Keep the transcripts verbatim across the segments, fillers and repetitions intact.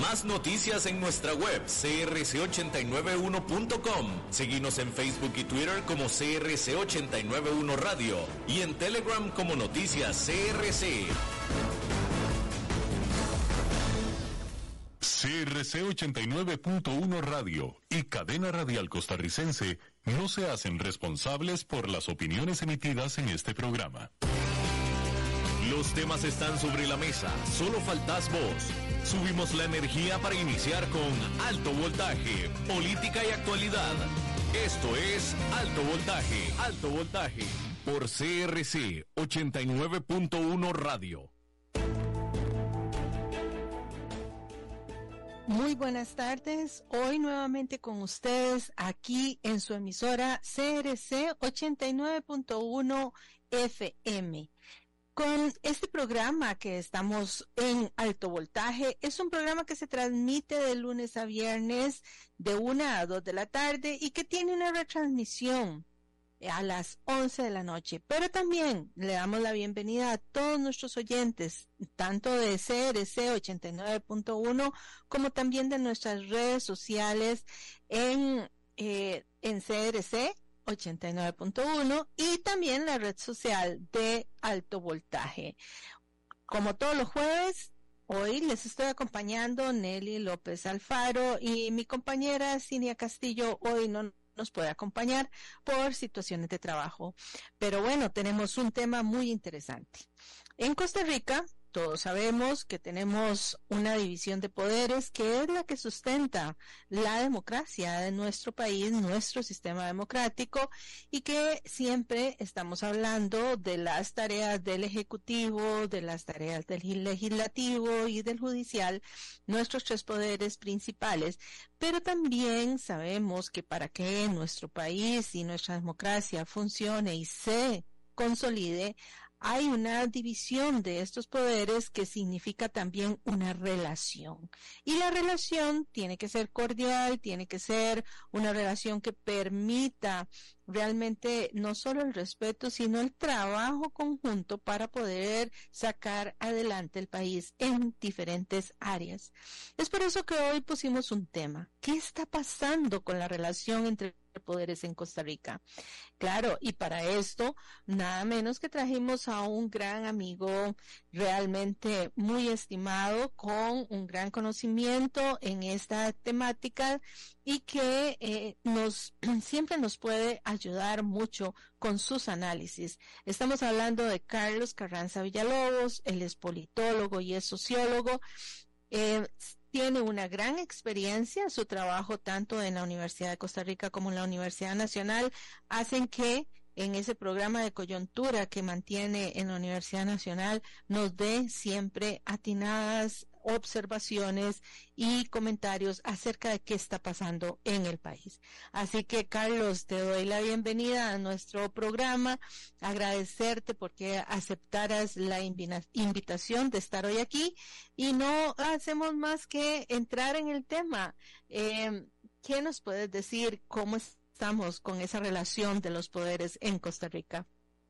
Más noticias en nuestra web c r c ochenta y nueve uno punto com. Seguinos en Facebook y Twitter como C R C ochenta y nueve uno Radio y en Telegram como Noticias C R C. C R C ochenta y nueve punto uno Radio y Cadena Radial Costarricense no se hacen responsables por las opiniones emitidas en este programa. Los temas están sobre la mesa, solo faltás vos. Subimos la energía para iniciar con Alto Voltaje, política y actualidad. Esto es Alto Voltaje, Alto Voltaje, por C R C ochenta y nueve punto uno Radio. Muy buenas tardes, hoy nuevamente con ustedes aquí en su emisora C R C ochenta y nueve punto uno F M. Con este programa que estamos en Alto Voltaje, es un programa que se transmite de lunes a viernes de una a dos de la tarde y que tiene una retransmisión a las once de la noche, pero también le damos la bienvenida a todos nuestros oyentes, tanto de C R C ochenta y nueve punto uno como también de nuestras redes sociales en, eh, en C R C ochenta y nueve punto uno y también la red social de Alto Voltaje. Como todos los jueves, hoy les estoy acompañando Nelly López Alfaro y mi compañera Cinia Castillo hoy no nos puede acompañar por situaciones de trabajo. Pero bueno, tenemos un tema muy interesante. En Costa Rica, todos sabemos que tenemos una división de poderes que es la que sustenta la democracia de nuestro país, nuestro sistema democrático, y que siempre estamos hablando de las tareas del Ejecutivo, de las tareas del Legislativo y del Judicial, nuestros tres poderes principales, pero también sabemos que para que nuestro país y nuestra democracia funcione y se consolide, hay una división de estos poderes que significa también una relación. Y la relación tiene que ser cordial, tiene que ser una relación que permita realmente no solo el respeto, sino el trabajo conjunto para poder sacar adelante el país en diferentes áreas. Es por eso que hoy pusimos un tema. ¿Qué está pasando con la relación entre poderes en Costa Rica? Claro, y para esto, nada menos que trajimos a un gran amigo, realmente muy estimado, con un gran conocimiento en esta temática y que eh, nos siempre nos puede ayudar mucho con sus análisis. Estamos hablando de Carlos Carranza Villalobos. Él es politólogo y es sociólogo. Eh, Tiene una gran experiencia, su trabajo tanto en la Universidad de Costa Rica como en la Universidad Nacional hacen que en ese programa de coyuntura que mantiene en la Universidad Nacional nos dé siempre atinadas observaciones y comentarios acerca de qué está pasando en el país. Así que, Carlos, te doy la bienvenida a nuestro programa, agradecerte porque aceptaras la invina- invitación de estar hoy aquí y no hacemos más que entrar en el tema. Eh, ¿Qué nos puedes decir? ¿Cómo estamos con esa relación de los poderes en Costa Rica?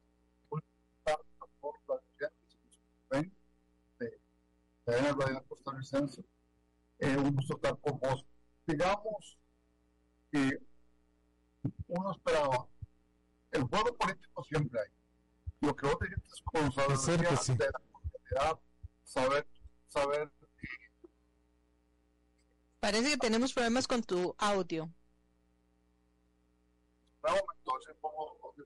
Cadena Radial Costarricense, eh, un gusto estar con vos. Digamos que uno esperaba, el juego político siempre hay. Lo que vos dijiste es con saber sí. de la comunidad, saber, saber. Parece que tenemos problemas con tu audio. No, entonces pongo audio.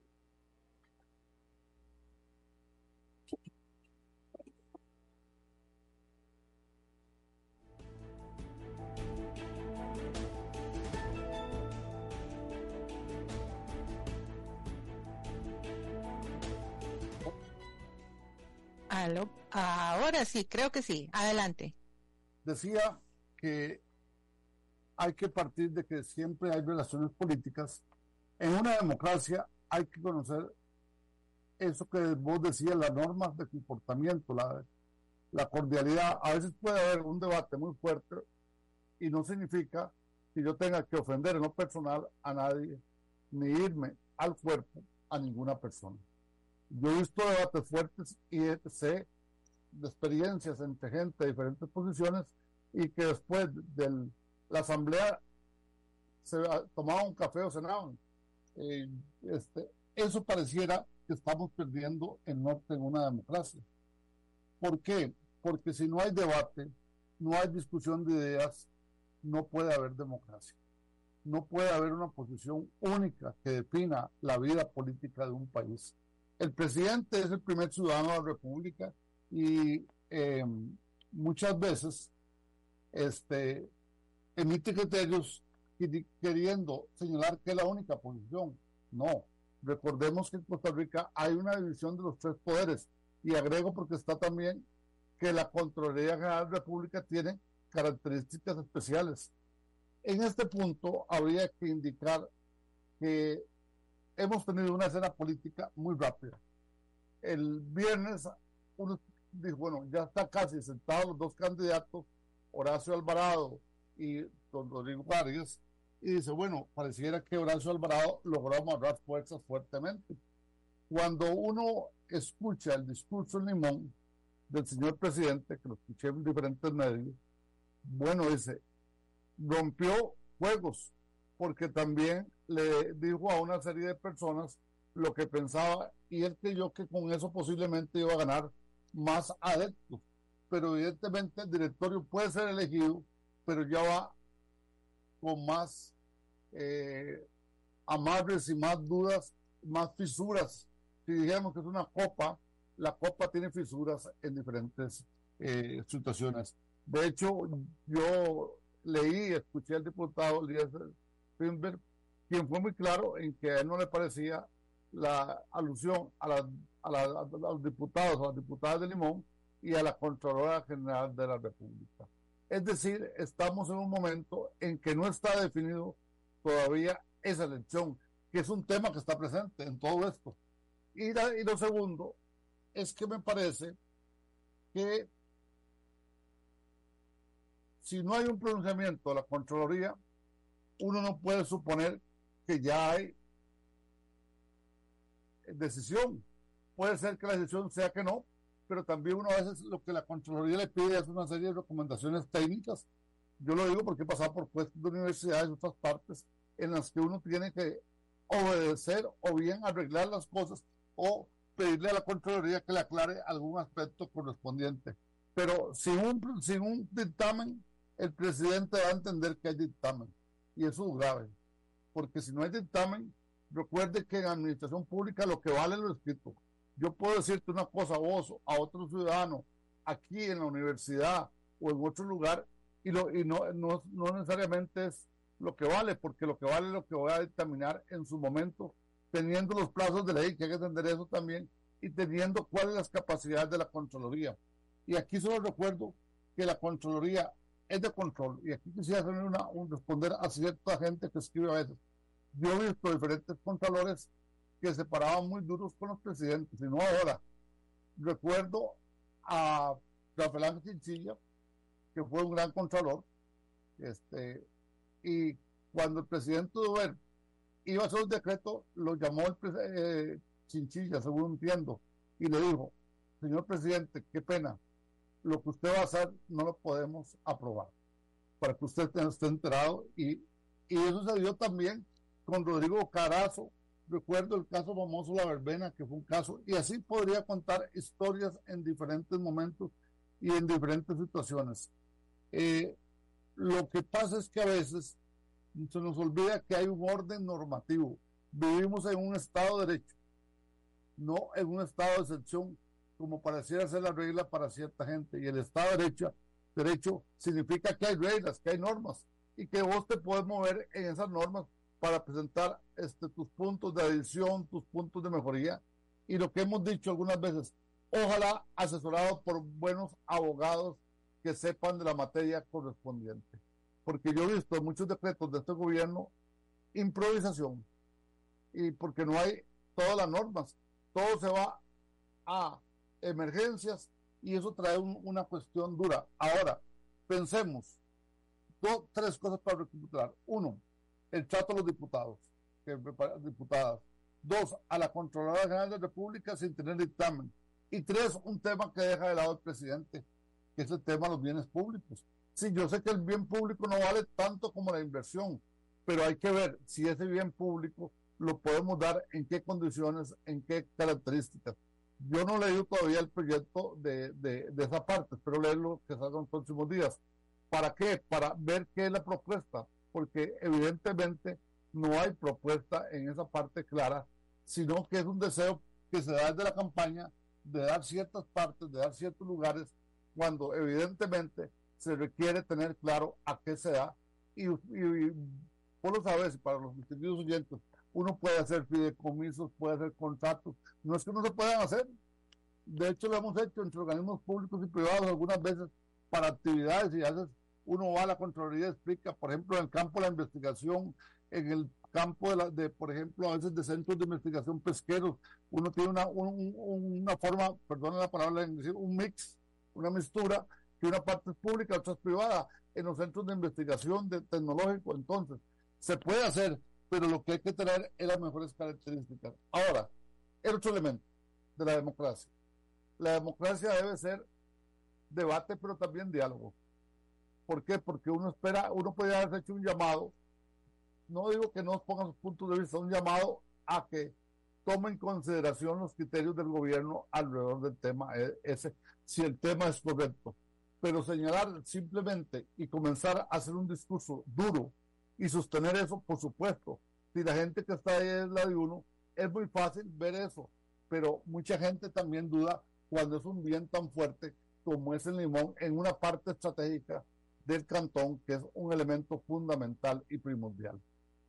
Aló, ahora sí, creo que sí. Adelante. Decía que hay que partir de que siempre hay relaciones políticas. En una democracia hay que conocer eso que vos decías, las normas de comportamiento, la, la cordialidad. A veces puede haber un debate muy fuerte y no significa que yo tenga que ofender en lo personal a nadie, ni irme al cuerpo a ninguna persona. Yo he visto debates fuertes y sé de experiencias entre gente de diferentes posiciones y que después de la asamblea se tomaban un café o cenaban. Eh, este, eso pareciera que estamos perdiendo el norte en una democracia. ¿Por qué? Porque si no hay debate, no hay discusión de ideas, no puede haber democracia. No puede haber una posición única que defina la vida política de un país. El presidente es el primer ciudadano de la República y eh, muchas veces este, emite criterios queriendo señalar que es la única posición. No, recordemos que en Costa Rica hay una división de los tres poderes, y agrego porque está también que la Contraloría General de la República tiene características especiales. En este punto habría que indicar que hemos tenido una escena política muy rápida. El viernes uno dijo, bueno, ya está casi sentados los dos candidatos, Horacio Alvarado y don Rodrigo Vargas, y dice, bueno, pareciera que Horacio Alvarado logró amarrar fuerzas fuertemente. Cuando uno escucha el discurso en Limón del señor presidente, que lo escuché en diferentes medios, bueno, dice, rompió juegos, porque también le dijo a una serie de personas lo que pensaba, y él creyó que con eso posiblemente iba a ganar más adeptos, pero evidentemente el directorio puede ser elegido, pero ya va con más eh, amarres y más dudas, más fisuras. Si dijéramos que es una copa, la copa tiene fisuras en diferentes eh, situaciones. De hecho, yo leí y escuché al diputado Eliezer Finberg, quien fue muy claro en que a él no le parecía la alusión a, la, a, la, a los diputados, a las diputadas de Limón y a la Contralora General de la República. Es decir, estamos en un momento en que no está definido todavía esa elección, que es un tema que está presente en todo esto. Y, la, y lo segundo es que me parece que si no hay un pronunciamiento de la Contraloría, uno no puede suponer que ya hay decisión. Puede ser que la decisión sea que no, pero también uno a veces lo que la Contraloría le pide es una serie de recomendaciones técnicas. Yo lo digo porque he pasado por puestos de universidades de otras partes en las que uno tiene que obedecer o bien arreglar las cosas o pedirle a la Contraloría que le aclare algún aspecto correspondiente. Pero sin un, sin un dictamen, el presidente va a entender que hay dictamen. Y eso es grave. Porque si no hay dictamen, recuerde que en administración pública lo que vale es lo escrito. Yo puedo decirte una cosa a vos, a otro ciudadano, aquí en la universidad o en otro lugar, y, lo, y no, no, no necesariamente es lo que vale, porque lo que vale es lo que voy a dictaminar en su momento, teniendo los plazos de ley, que hay que entender eso también, y teniendo cuáles son las capacidades de la Contraloría. Y aquí solo recuerdo que la Contraloría es de control, y aquí quisiera hacer una, un responder a cierta gente que escribe a veces. Yo he visto diferentes contralores que se paraban muy duros con los presidentes, y no ahora. Recuerdo a Rafael Ángel Chinchilla, que fue un gran contralor, este, y cuando el presidente Duver iba a hacer un decreto, lo llamó el eh, Chinchilla, según entiendo, y le dijo, señor presidente, qué pena, lo que usted va a hacer no lo podemos aprobar, para que usted esté enterado, y, y eso se dio también con Rodrigo Carazo. Recuerdo el caso famoso La Verbena, que fue un caso, y así podría contar historias en diferentes momentos y en diferentes situaciones. Eh, lo que pasa es que a veces se nos olvida que hay un orden normativo. Vivimos en un Estado de Derecho, no en un Estado de excepción, como pareciera ser la regla para cierta gente. Y el Estado de Derecho, derecho significa que hay reglas, que hay normas, y que vos te puedes mover en esas normas para presentar este, tus puntos de adición, tus puntos de mejoría. Y lo que hemos dicho algunas veces, ojalá asesorado por buenos abogados que sepan de la materia correspondiente. Porque yo he visto muchos decretos de este gobierno improvisación, y porque no hay todas las normas, todo se va a emergencias, y eso trae un, una cuestión dura. Ahora, pensemos, dos, tres cosas para recuperar. Uno, el trato a los diputados, que, diputadas. Dos, a la Contralora General de la República sin tener dictamen. Y tres, un tema que deja de lado el presidente, que es el tema de los bienes públicos. Sí, yo sé que el bien público no vale tanto como la inversión, pero hay que ver si ese bien público lo podemos dar, en qué condiciones, en qué características. Yo no he leído todavía el proyecto de, de, de esa parte, espero leerlo que salga en los próximos días. ¿Para qué? Para ver qué es la propuesta, porque evidentemente no hay propuesta en esa parte clara, sino que es un deseo que se da desde la campaña de dar ciertas partes, de dar ciertos lugares, cuando evidentemente se requiere tener claro a qué se da. Y, y, y vos lo sabes, y para los distinguidos oyentes, uno puede hacer fideicomisos, puede hacer contratos, no es que no se puedan hacer. De hecho, lo hemos hecho entre organismos públicos y privados algunas veces para actividades, y a veces uno va a la Contraloría y explica, por ejemplo, en el campo de la investigación, en el campo de, la, de por ejemplo, a veces de centros de investigación pesqueros, uno tiene una, un, una forma, perdón la palabra, un mix, una mixtura, que una parte es pública, otra es privada, en los centros de investigación de tecnológico. Entonces, se puede hacer, pero lo que hay que tener es las mejores características. Ahora, el otro elemento de la democracia. La democracia debe ser debate, pero también diálogo. ¿Por qué? Porque uno espera, uno podría haber hecho un llamado, no digo que no pongan sus puntos de vista, un llamado a que tomen en consideración los criterios del gobierno alrededor del tema ese, si el tema es correcto. Pero señalar simplemente y comenzar a hacer un discurso duro y sostener eso, por supuesto, si la gente que está ahí es la de uno, es muy fácil ver eso, pero mucha gente también duda cuando es un bien tan fuerte como es el limón en una parte estratégica del cantón, que es un elemento fundamental y primordial.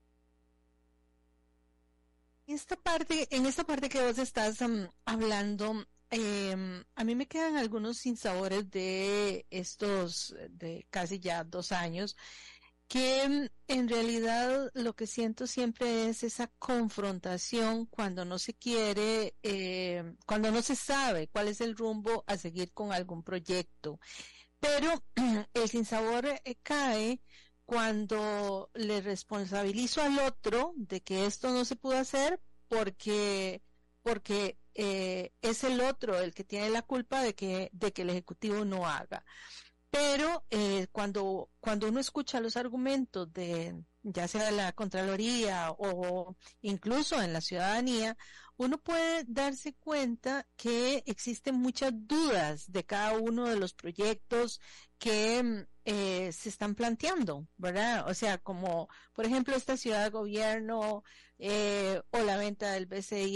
Esta parte, en esta parte que vos estás um, hablando, eh, a mí me quedan algunos sinsabores de estos, de casi ya dos años, que en realidad lo que siento siempre es esa confrontación cuando no se quiere, eh, cuando no se sabe cuál es el rumbo a seguir con algún proyecto. Pero el sinsabor eh, cae cuando le responsabilizo al otro de que esto no se pudo hacer porque, porque eh, es el otro el que tiene la culpa de que, de que el Ejecutivo no haga. Pero eh, cuando, cuando uno escucha los argumentos de, ya sea de la Contraloría o incluso en la ciudadanía, uno puede darse cuenta que existen muchas dudas de cada uno de los proyectos que eh, se están planteando, ¿verdad? O sea, como por ejemplo esta ciudad de gobierno eh, o la venta del B C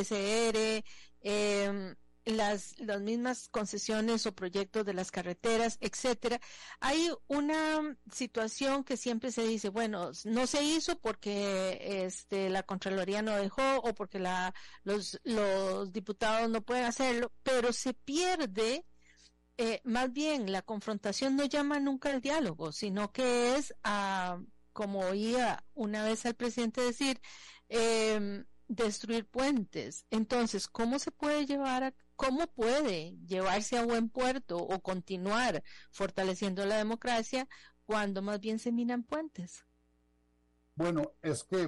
R, eh, las, las mismas concesiones o proyectos de las carreteras, etcétera. Hay una situación que siempre se dice, bueno, no se hizo porque este la Contraloría no dejó o porque la los los diputados no pueden hacerlo, pero se pierde eh, más bien la confrontación no llama nunca al diálogo, sino que es a, como oía una vez al presidente decir, eh, destruir puentes. Entonces, ¿cómo se puede llevar a cómo puede llevarse a buen puerto o continuar fortaleciendo la democracia cuando más bien se minan puentes? Bueno, es que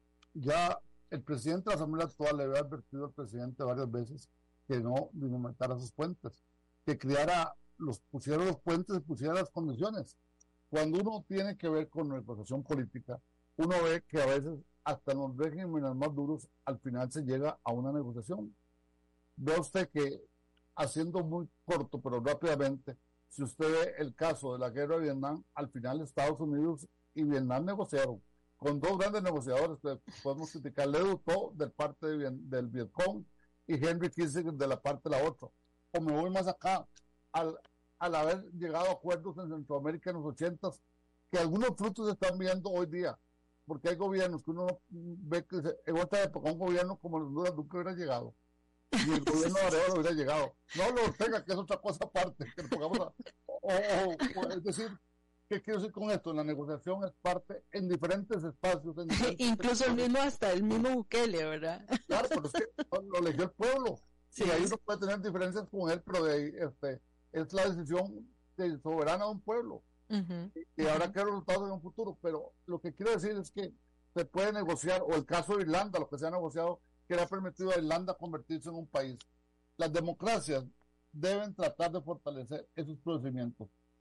ya el presidente de la Asamblea actual le había advertido al presidente varias veces que no dinamitara sus puentes, que creara, los pusiera los puentes y pusiera las condiciones. Cuando uno tiene que ver con negociación política, uno ve que a veces hasta en los regímenes más duros al final se llega a una negociación. Ve usted que, haciendo muy corto pero rápidamente, si usted ve el caso de la guerra de Vietnam, al final Estados Unidos y Vietnam negociaron con dos grandes negociadores que podemos criticar, Le Duc del parte de, del Vietcong y Henry Kissinger de la parte de la otra. O me voy más acá, al, al haber llegado a acuerdos en Centroamérica en los ochentas, que algunos frutos se están viendo hoy día, porque hay gobiernos que uno ve que se, en otra época un gobierno como el de Honduras nunca hubiera llegado. Y el gobierno de Arevalo hubiera llegado. No lo Ortega, que es otra cosa aparte. Que pongamos a, o, o, o, es decir, ¿qué quiero decir con esto? La negociación es parte en diferentes espacios. En diferentes Incluso el mismo, hasta el mismo Bukele, ¿verdad? Claro, pero es que lo eligió el pueblo. Sí, y ahí uno puede tener diferencias con él, pero de ahí, este, es la decisión de, soberana de un pueblo. Uh-huh. Y, y habrá uh-huh. que resultados en un futuro. Pero lo que quiero decir es que se puede negociar, o el caso de Irlanda, lo que se ha negociado, que le ha permitido a Irlanda convertirse en un país. Las democracias deben tratar de fortalecer esos procedimientos.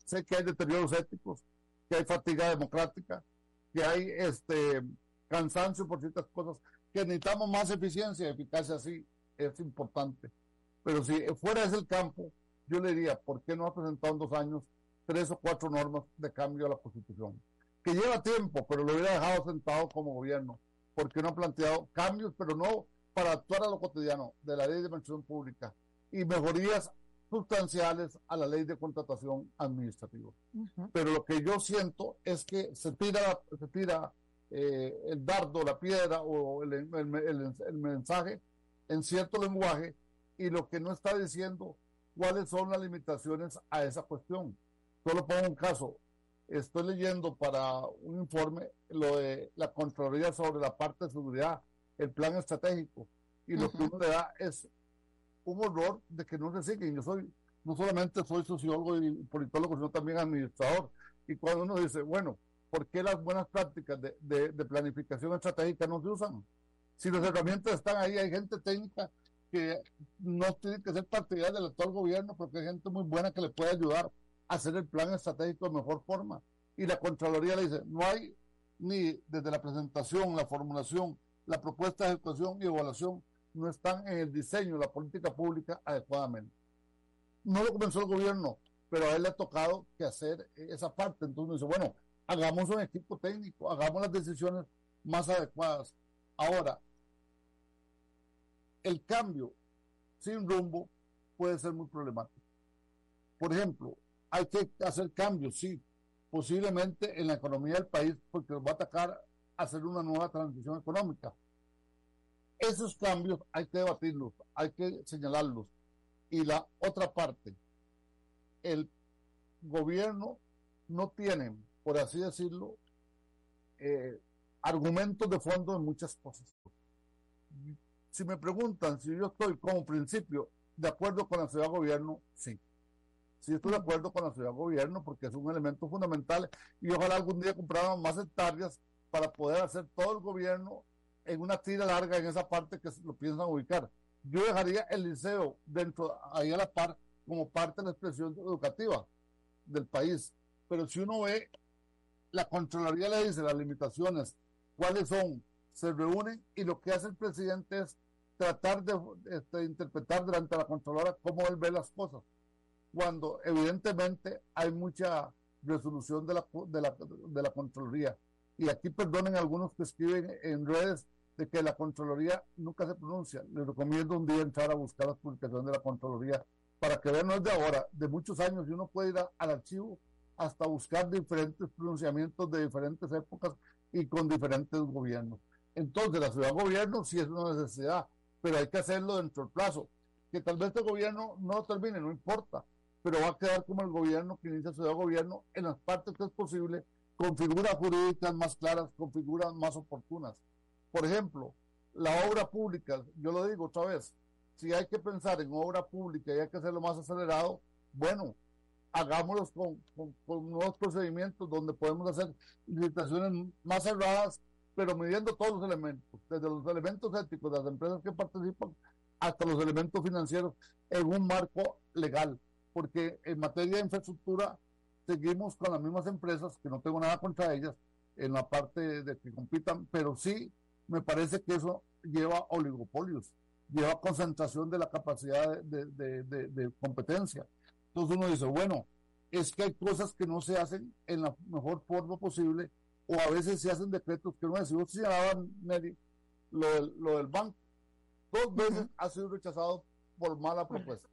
sé que hay deterioros éticos, que hay fatiga democrática, que hay este cansancio por ciertas cosas, que necesitamos más eficiencia y eficacia, sí, es importante. Pero si fuera ese el campo, yo le diría, ¿por qué no ha presentado en dos años tres o cuatro normas de cambio a la Constitución? Que lleva tiempo, pero lo hubiera dejado sentado como gobierno. ¿Por qué no ha planteado cambios, pero no para actuar a lo cotidiano de la ley de administración pública y mejorías sustanciales a la ley de contratación administrativa? Uh-huh. Pero lo que yo siento es que se tira, se tira eh, el dardo, la piedra o el, el, el, el mensaje en cierto lenguaje, y lo que no está diciendo cuáles son las limitaciones a esa cuestión. Solo pongo un caso. Estoy leyendo para un informe lo de la Contraloría sobre la parte de seguridad, el plan estratégico, y lo uh-huh. que uno le da es un horror de que no se siguen. Yo soy, no solamente soy sociólogo y politólogo, sino también administrador. Y cuando uno dice, bueno, ¿por qué las buenas prácticas de, de, de planificación estratégica no se usan? Si las herramientas están ahí, hay gente técnica que no tiene que ser partidaria del actual gobierno, porque hay gente muy buena que le puede ayudar a hacer el plan estratégico de mejor forma. Y la Contraloría le dice, no hay ni desde la presentación, la formulación, la propuesta de ejecución y evaluación, no están en el diseño de la política pública adecuadamente. No lo comenzó el gobierno, pero a él le ha tocado que hacer esa parte. Entonces uno dice, bueno, hagamos un equipo técnico, hagamos las decisiones más adecuadas. Ahora, el cambio sin rumbo puede ser muy problemático. Por ejemplo, hay que hacer cambios, sí, posiblemente en la economía del país, porque nos va a atacar hacer una nueva transición económica. Esos cambios hay que debatirlos, hay que señalarlos. Y la otra parte, el gobierno no tiene, por así decirlo, eh, argumentos de fondo en muchas cosas. Si me preguntan si yo estoy como principio de acuerdo con la ciudad de gobierno, sí. Sí estoy de acuerdo con la ciudad de gobierno porque es un elemento fundamental y ojalá algún día compráramos más hectáreas para poder hacer todo el gobierno en una tira larga en esa parte que lo piensan ubicar. Yo dejaría el liceo dentro, ahí a la par, como parte de la expresión educativa del país. Pero si uno ve, la Contraloría le dice las limitaciones, cuáles son, se reúnen y lo que hace el presidente es tratar de, de, de interpretar delante de la Contralora cómo él ve las cosas, cuando evidentemente hay mucha resolución de la, de la, de la Contraloría. Y aquí perdonen algunos que escriben en redes de que la Contraloría nunca se pronuncia. Les recomiendo un día entrar a buscar las publicaciones de la Contraloría para que vean, no es de ahora, de muchos años, y uno puede ir a, al archivo hasta buscar diferentes pronunciamientos de diferentes épocas y con diferentes gobiernos. Entonces, la ciudad de gobierno sí es una necesidad, pero hay que hacerlo dentro del plazo. Que tal vez el gobierno no lo termine, no importa, pero va a quedar como el gobierno que inicia ciudad de gobierno en las partes que es posible, con figuras jurídicas más claras, con figuras más oportunas. Por ejemplo, la obra pública, yo lo digo otra vez, si hay que pensar en obra pública y hay que hacerlo más acelerado, bueno, hagámoslos con, con, con nuevos procedimientos donde podemos hacer licitaciones más cerradas, pero midiendo todos los elementos, desde los elementos éticos de las empresas que participan hasta los elementos financieros en un marco legal, porque en materia de infraestructura seguimos con las mismas empresas, que no tengo nada contra ellas en la parte de que compitan, pero sí me parece que eso lleva oligopolios, lleva concentración de la capacidad de, de, de, de competencia. Entonces uno dice, bueno, es que hay cosas que no se hacen en la mejor forma posible, o a veces se hacen decretos que no es. Si vos señalaban, Nelly, lo del, lo del banco, dos veces uh-huh. ha sido rechazado por mala propuesta.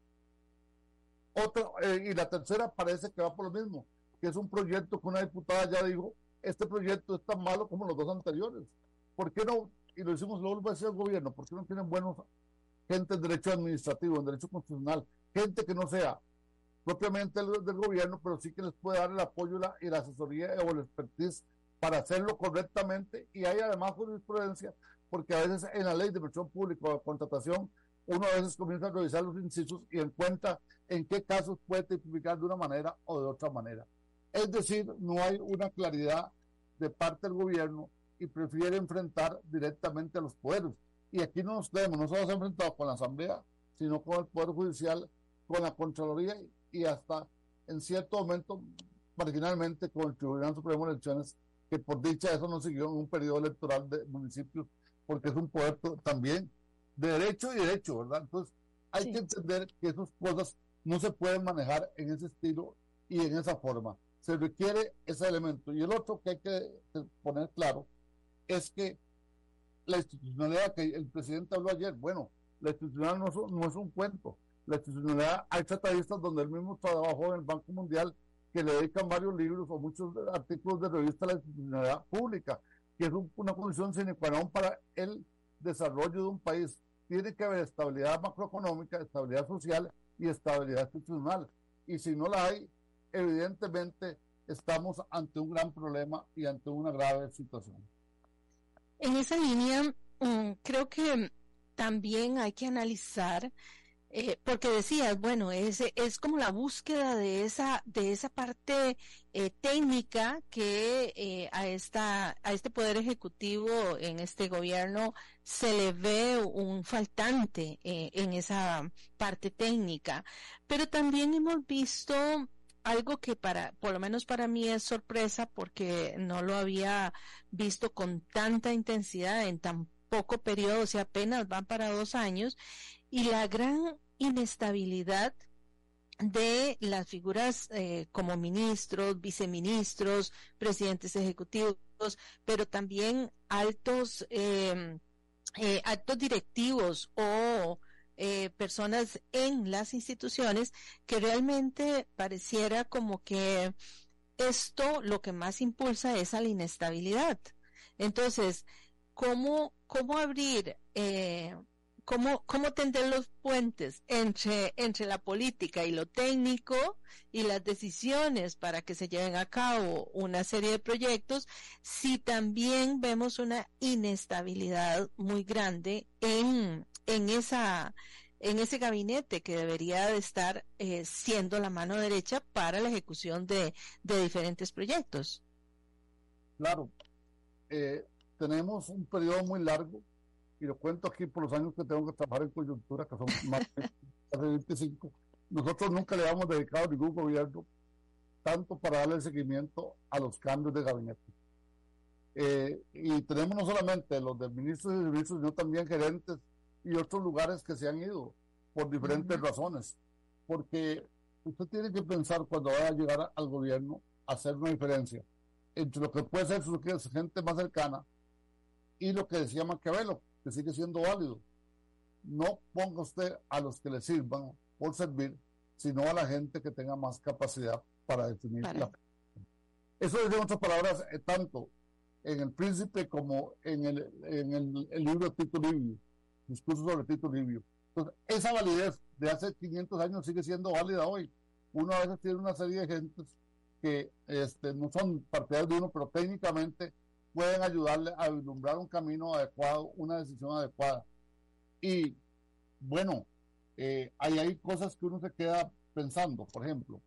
Otra, eh, y la tercera parece que va por lo mismo, que es un proyecto que una diputada ya dijo, este proyecto es tan malo como los dos anteriores. ¿Por qué no? Y lo hicimos, lo vuelvo a decir al gobierno, ¿por qué no tienen buenos gente en derecho administrativo, en derecho constitucional, gente que no sea propiamente del, del gobierno, pero sí que les puede dar el apoyo y la, y la asesoría o el expertise para hacerlo correctamente? Y hay además jurisprudencia, porque a veces en la ley de inversión pública o de contratación, uno a veces comienza a revisar los incisos y encuentra en qué casos puede tipificar de una manera o de otra manera. Es decir, no hay una claridad de parte del gobierno y prefiere enfrentar directamente a los poderes. Y aquí no nos quedemos, no solo se ha enfrentado con la Asamblea, sino con el Poder Judicial, con la Contraloría y hasta en cierto momento marginalmente con el Tribunal Supremo de Elecciones, que por dicha eso no siguió en un periodo electoral de municipios, porque es un poder también de derecho y derecho, ¿verdad? Entonces hay sí. que entender que esas cosas no se pueden manejar en ese estilo y en esa forma. Se requiere ese elemento. Y el otro que hay que poner claro es que la institucionalidad que el presidente habló ayer, bueno, la institucionalidad no es, no es un cuento. La institucionalidad, hay tratadistas donde él mismo trabajó en el Banco Mundial que le dedican varios libros o muchos artículos de revista a la institucionalidad pública, que es un, una condición sine qua non para el desarrollo de un país. Tiene que haber estabilidad macroeconómica, estabilidad social y estabilidad institucional. Y si no la hay, evidentemente estamos ante un gran problema y ante una grave situación. En esa línea, um, creo que también hay que analizar, eh, porque decías, bueno, es, es como la búsqueda de esa, de esa parte eh, técnica que eh, a esta, a este poder ejecutivo en este gobierno se le ve un faltante eh, en esa parte técnica, pero también hemos visto algo que para, por lo menos para mí es sorpresa porque no lo había visto con tanta intensidad en tan poco periodo, o sea, apenas van para dos años, y la gran inestabilidad de las figuras eh, como ministros, viceministros, presidentes ejecutivos, pero también altos, eh, eh, altos directivos o Eh, personas en las instituciones que realmente pareciera como que esto lo que más impulsa es a la inestabilidad. Entonces, ¿cómo, cómo abrir, eh, cómo, cómo tender los puentes entre, entre la política y lo técnico y las decisiones para que se lleven a cabo una serie de proyectos si también vemos una inestabilidad muy grande en en esa en ese gabinete que debería de estar eh, siendo la mano derecha para la ejecución de, de diferentes proyectos? Claro, eh, tenemos un periodo muy largo, y lo cuento aquí por los años que tengo que trabajar en coyuntura, que son más de veinticinco. Nosotros nunca le hemos dedicado a ningún gobierno tanto para darle seguimiento a los cambios de gabinete. Eh, y tenemos no solamente los de ministros y servicios, sino también gerentes y otros lugares que se han ido por diferentes uh-huh. razones, porque usted tiene que pensar cuando vaya a llegar al gobierno a hacer una diferencia entre lo que puede ser su gente más cercana y lo que decía Maquiavelo, que sigue siendo válido. No ponga usted a los que le sirvan por servir, sino a la gente que tenga más capacidad para definir para. la. Eso es, en otras palabras, eh, tanto en El Príncipe como en el, en el, el libro Tito Livio, discurso sobre Tito Livio. Entonces, esa validez de hace quinientos años sigue siendo válida hoy. Uno a veces tiene una serie de gentes que este, no son partidarios de uno, pero técnicamente pueden ayudarle a vislumbrar un camino adecuado, una decisión adecuada. Y bueno, eh, ahí hay cosas que uno se queda pensando. Por ejemplo,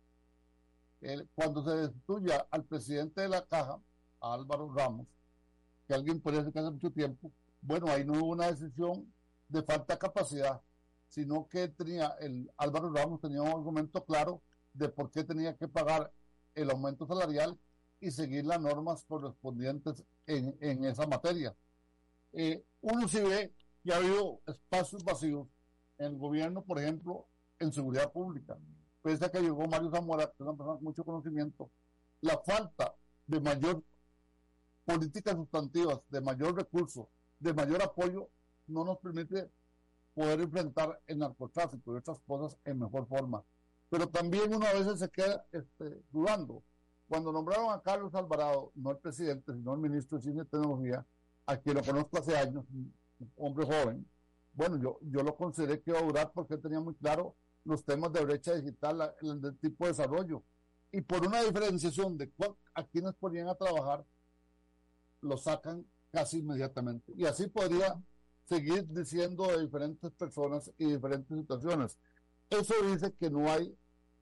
eh, cuando se destituya al presidente de la Caja, a Álvaro Ramos, que alguien podría decir que hace mucho tiempo, bueno, ahí no hubo una decisión de falta de capacidad, sino que tenía el Álvaro Ramos tenía un argumento claro de por qué tenía que pagar el aumento salarial y seguir las normas correspondientes en, en esa materia. Eh, uno sí ve que ha habido espacios vacíos en el gobierno, por ejemplo, en seguridad pública. Pese a que llegó Mario Zamora, que es una persona con mucho conocimiento, la falta de mayor políticas sustantivas, de mayor recurso, de mayor apoyo, no nos permite poder enfrentar el narcotráfico y otras cosas en mejor forma. Pero también uno a veces se queda este, dudando. Cuando nombraron a Carlos Alvarado, no el presidente, sino el ministro de Ciencia y Tecnología, a quien lo conozco hace años, un hombre joven, bueno, yo, yo lo consideré que iba a durar porque tenía muy claro los temas de brecha digital, el, el tipo de desarrollo. Y por una diferenciación de cuál, a quienes ponían a trabajar, lo sacan casi inmediatamente. Y así podría seguir diciendo de diferentes personas y diferentes situaciones. Eso dice que no hay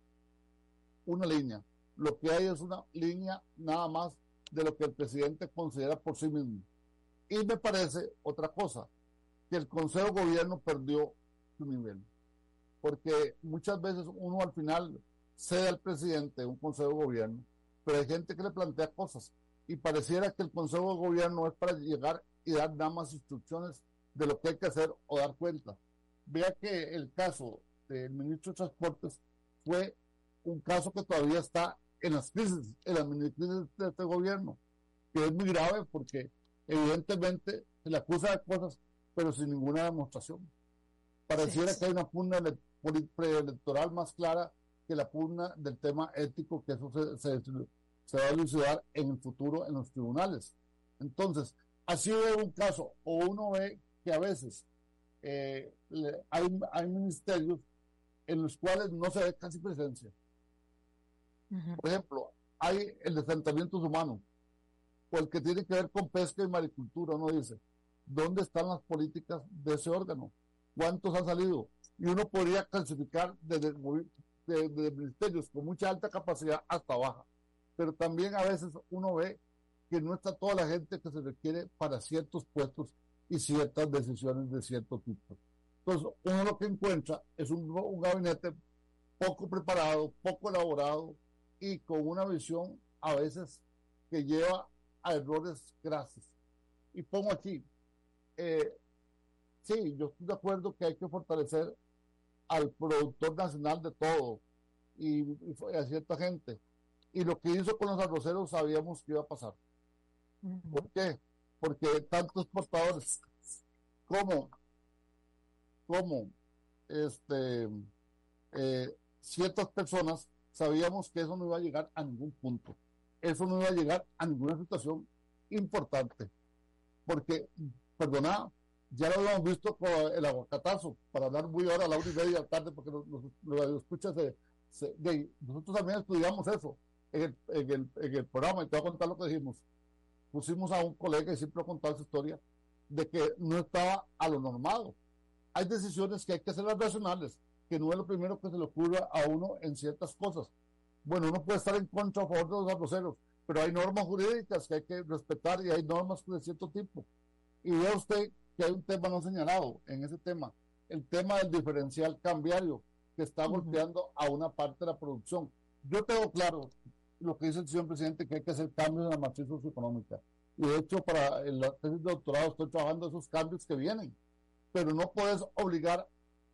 una línea. Lo que hay es una línea nada más de lo que el presidente considera por sí mismo. Y me parece otra cosa, que el Consejo de Gobierno perdió su nivel. Porque muchas veces uno al final cede al presidente un Consejo de Gobierno pero hay gente que le plantea cosas y pareciera que el Consejo de Gobierno es para llegar y dar nada más instrucciones de lo que hay que hacer o dar cuenta. Vea que el caso del ministro de Transportes fue un caso que todavía está en las crisis, en las mini crisis de este gobierno, que es muy grave porque evidentemente se le acusa de cosas, pero sin ninguna demostración. Pareciera sí. que hay una pugna preelectoral más clara que la pugna del tema ético, que eso se, se, se va a dilucidar en el futuro en los tribunales. Entonces, así ve un caso, o uno ve que a veces eh, le, hay, hay ministerios en los cuales no se ve casi presencia. Uh-huh. Por ejemplo, hay el de asentamientos humanos, o el que tiene que ver con pesca y maricultura. Uno dice, ¿dónde están las políticas de ese órgano? ¿Cuántos han salido? Y uno podría clasificar desde de, de ministerios con mucha alta capacidad hasta baja, pero también a veces uno ve que no está toda la gente que se requiere para ciertos puestos y ciertas decisiones de cierto tipo. Entonces, uno lo que encuentra es un, un gabinete poco preparado, poco elaborado y con una visión a veces que lleva a errores graves. Y pongo aquí, eh, sí, yo estoy de acuerdo que hay que fortalecer al productor nacional de todo y, y a cierta gente. Y lo que hizo con los arroceros sabíamos que iba a pasar. Uh-huh. ¿Por qué? Porque tantos exportadores como, como este, eh, ciertas personas sabíamos que eso no iba a llegar a ningún punto. Eso no iba a llegar a ninguna situación importante. Porque, perdona, ya lo habíamos visto con el aguacatazo, para hablar muy ahora a la una y media de la tarde, porque los, los, los escuchas de, de, nosotros también estudiamos eso en el, en, el, en el programa, y te voy a contar lo que dijimos. Pusimos a un colega y siempre ha contado esa historia de que no estaba a lo normado. Hay decisiones que hay que hacerlas racionales, que no es lo primero que se le ocurra a uno en ciertas cosas. Bueno, uno puede estar en contra o a favor de los arroceros, pero hay normas jurídicas que hay que respetar y hay normas de cierto tipo. Y vea usted que hay un tema no señalado en ese tema, el tema del diferencial cambiario que está uh-huh. golpeando a una parte de la producción. Yo tengo claro lo que dice el señor presidente, que hay que hacer cambios en la matriz socioeconómica. Y de hecho, para la tesis de doctorado estoy trabajando esos cambios que vienen. Pero no puedes obligar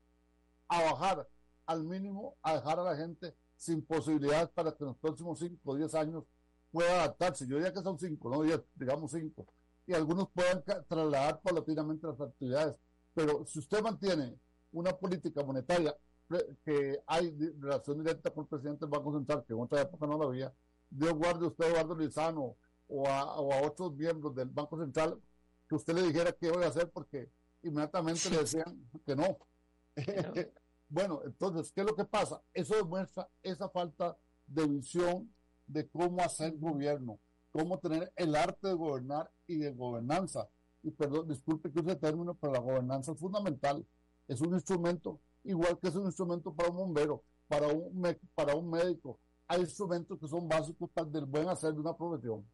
a bajar al mínimo, a dejar a la gente sin posibilidades para que en los próximos cinco o diez años pueda adaptarse. Yo diría que son cinco, no diez, digamos cinco. Y algunos puedan trasladar paulatinamente las actividades. Pero si usted mantiene una política monetaria que hay relación directa con el presidente del Banco Central, que en otra época no la había, Dios guarde usted a Eduardo Lizano o a, o a otros miembros del Banco Central que usted le dijera qué iba a hacer, porque inmediatamente sí. le decían que no. Pero... bueno, entonces, ¿qué es lo que pasa? Eso demuestra esa falta de visión de cómo hacer gobierno, cómo tener el arte de gobernar y de gobernanza. Y perdón, disculpe que use el término, pero la gobernanza es fundamental. Es un instrumento, igual que es un instrumento para un bombero, para un, para un médico. Hay instrumentos que son básicos para el buen hacer de una profesión.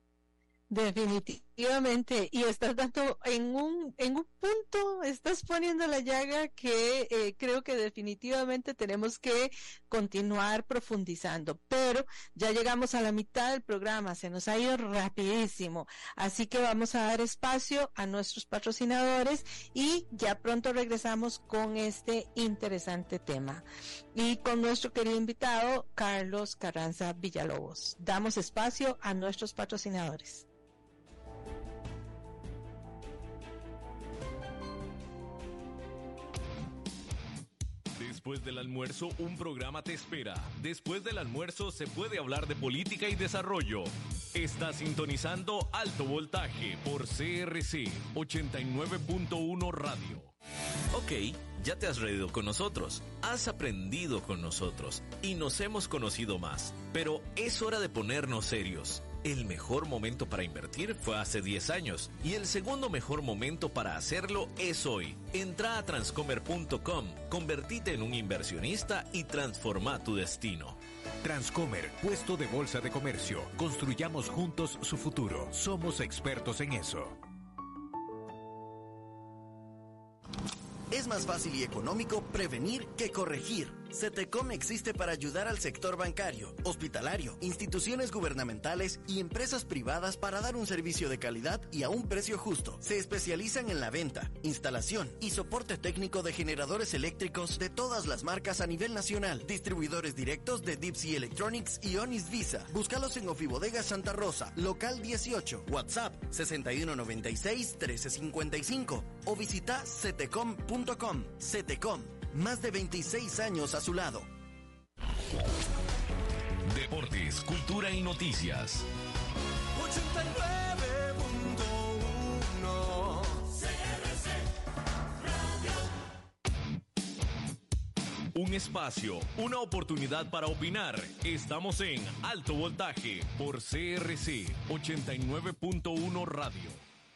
Definitivamente, y estás dando en un en un punto, estás poniendo la llaga que eh, creo que definitivamente tenemos que continuar profundizando, pero ya llegamos a la mitad del programa, se nos ha ido rapidísimo, así que vamos a dar espacio a nuestros patrocinadores y ya pronto regresamos con este interesante tema y con nuestro querido invitado Carlos Carranza Villalobos. Damos espacio a nuestros patrocinadores. Después del almuerzo, un programa te espera. Después del almuerzo se puede hablar de política y desarrollo. Está sintonizando Alto Voltaje por C R C ochenta y nueve punto uno Radio. Ok, ya te has reído con nosotros, has aprendido con nosotros y nos hemos conocido más. Pero es hora de ponernos serios. El mejor momento para invertir fue hace diez años y el segundo mejor momento para hacerlo es hoy. Entra a transcomer punto com, convertite en un inversionista y transforma tu destino. Transcomer, puesto de bolsa de comercio. Construyamos juntos su futuro. Somos expertos en eso. Es más fácil y económico prevenir que corregir. CETECOM existe para ayudar al sector bancario, hospitalario, instituciones gubernamentales y empresas privadas para dar un servicio de calidad y a un precio justo. Se especializan en la venta, instalación y soporte técnico de generadores eléctricos de todas las marcas a nivel nacional. Distribuidores directos de Deep Sea Electronics y Onis Visa. Búscalos en Ofibodega Santa Rosa, local dieciocho, WhatsApp sesenta y uno noventa y seis, trece cincuenta y cinco o visita cetecom punto com. CETECOM, más de veintiséis años a su lado. Deportes, cultura y noticias. ochenta y nueve punto uno C R C Radio. Un espacio, una oportunidad para opinar. Estamos en Alto Voltaje por C R C ochenta y nueve punto uno Radio.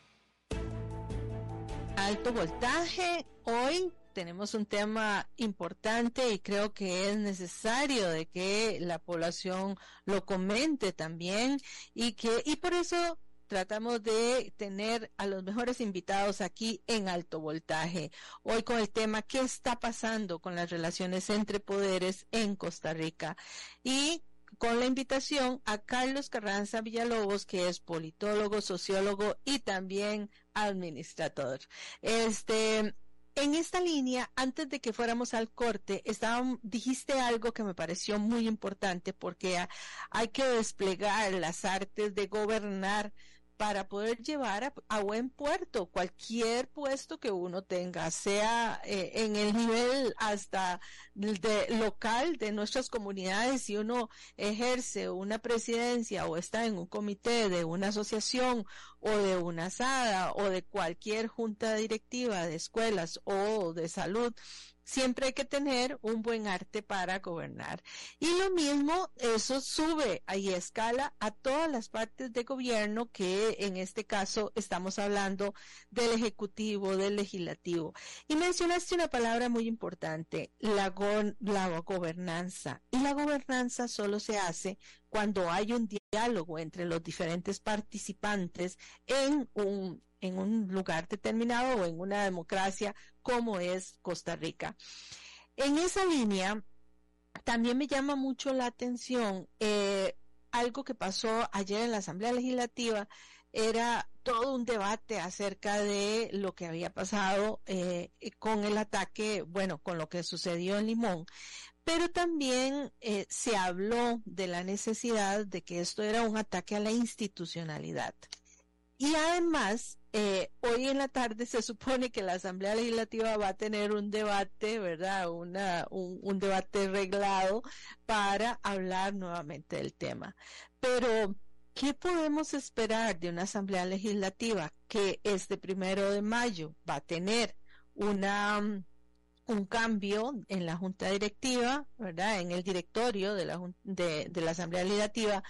Alto Voltaje, hoy tenemos un tema importante y creo que es necesario de que la población lo comente también y que y por eso tratamos de tener a los mejores invitados aquí en Alto Voltaje. Hoy con el tema ¿qué está pasando con las relaciones entre poderes en Costa Rica? Y con la invitación a Carlos Carranza Villalobos, que es politólogo, sociólogo y también administrador. Este En esta línea, antes de que fuéramos al corte, estaban, dijiste algo que me pareció muy importante porque a, hay que desplegar las artes de gobernar para poder llevar a, a buen puerto cualquier puesto que uno tenga, sea eh, en el nivel hasta de local de nuestras comunidades. Si uno ejerce una presidencia o está en un comité de una asociación o de una SADA o de cualquier junta directiva de escuelas o de salud, siempre hay que tener un buen arte para gobernar. Y lo mismo, eso sube y escala a todas las partes de gobierno, que en este caso estamos hablando del Ejecutivo, del Legislativo. Y mencionaste una palabra muy importante, la, go- la gobernanza. Y la gobernanza solo se hace cuando hay un diálogo entre los diferentes participantes en un en un lugar determinado o en una democracia como es Costa Rica. En esa línea, también me llama mucho la atención eh, algo que pasó ayer en la Asamblea Legislativa. Era todo un debate acerca de lo que había pasado eh, con el ataque, bueno, con lo que sucedió en Limón. Pero también eh, se habló de la necesidad de que esto era un ataque a la institucionalidad. Y además, eh, hoy en la tarde se supone que la Asamblea Legislativa va a tener un debate, ¿verdad? Una, un, un debate reglado para hablar nuevamente del tema. Pero, ¿qué podemos esperar de una Asamblea Legislativa que este primero de mayo va a tener una, un cambio en la Junta Directiva, ¿verdad? En el directorio de la, de, de la Asamblea Legislativa?